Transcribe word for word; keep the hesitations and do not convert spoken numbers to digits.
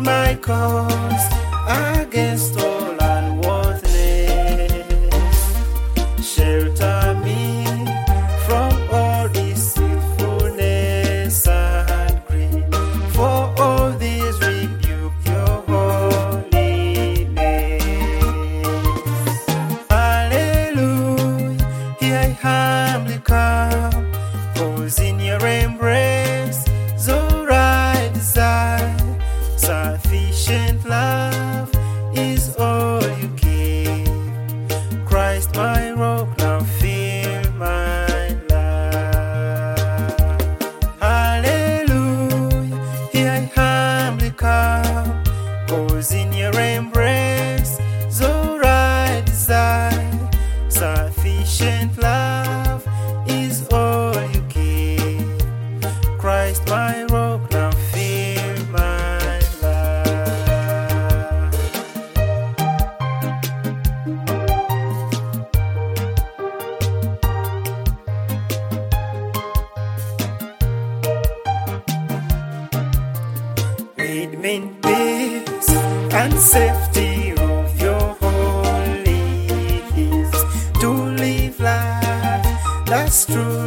my cause against all unworthiness. Shelter me from all deceitfulness and greed. For all these rebuke your holy name. Hallelujah, here I humbly come, 'cause in your embrace is all I desire. Sufficient love is all you give. Christ my rock, now fill my life. Hallelujah, here I humbly come, 'cause in your embrace is all I desire. Sufficient love is all you give. Christ my rock, now fill my life. Lead me in peace and safety of your holy hills, to live life that's true